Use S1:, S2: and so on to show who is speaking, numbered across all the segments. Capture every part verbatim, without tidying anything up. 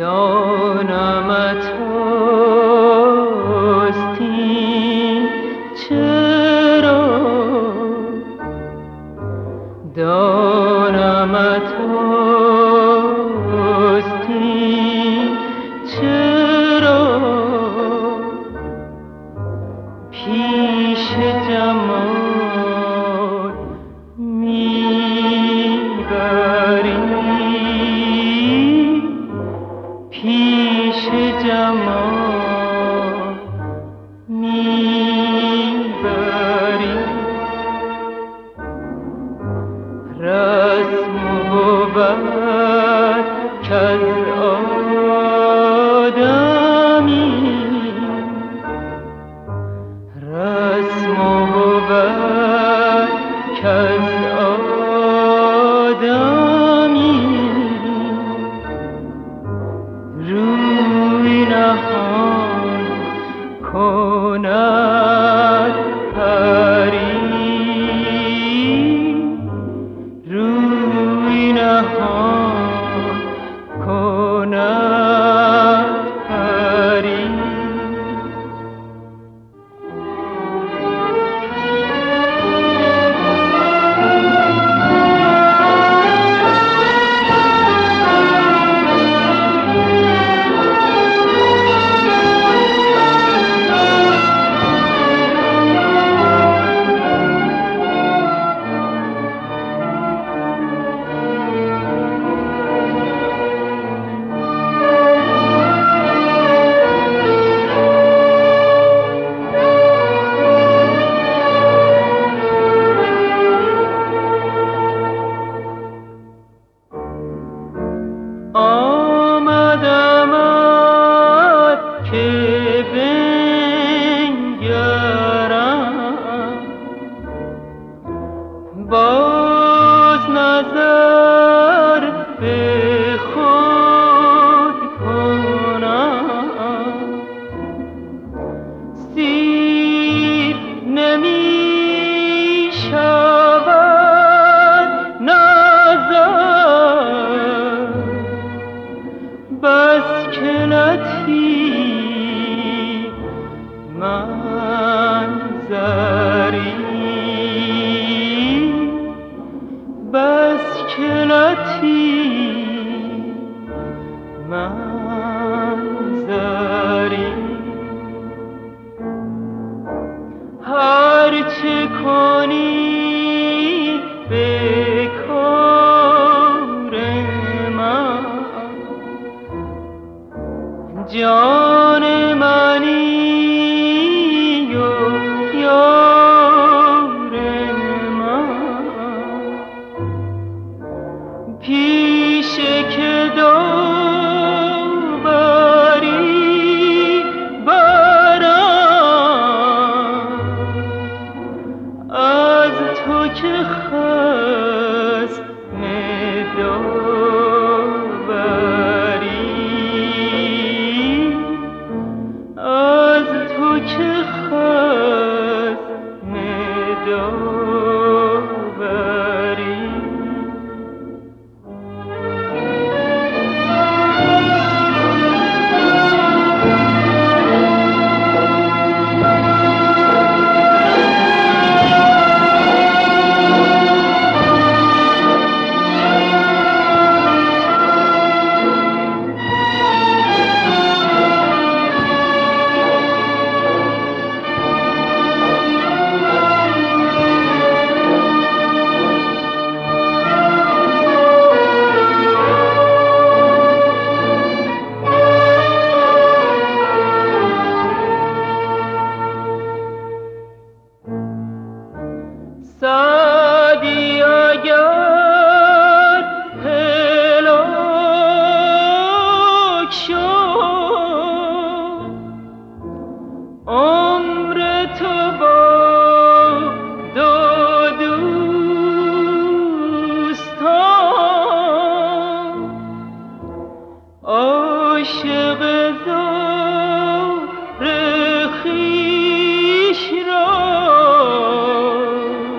S1: دانم توستی چرا دانم توستی چرا پیش جمال میبری پیش جمال میبری رسم بود کز آدمی رسم بود کز آدمی روی نهان کند پری روی نهان کند پری آمدمت که بنگرم باز نظر به خود کنم سیر نمی شود نظر بس که لطیف منظری بس که لطیف منظری هر چه کنی به کار من جان منی و یار من پیش که داوری برم از تو که خصم داوری از تو که خصم داوری سعدی اگر هلاک شد عمر تو با دو دوستان عاشق زار خویش را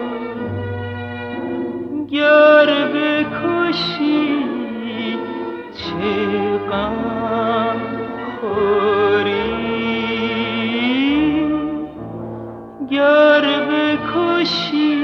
S1: گر بکشی چه غم خوری گر بکشی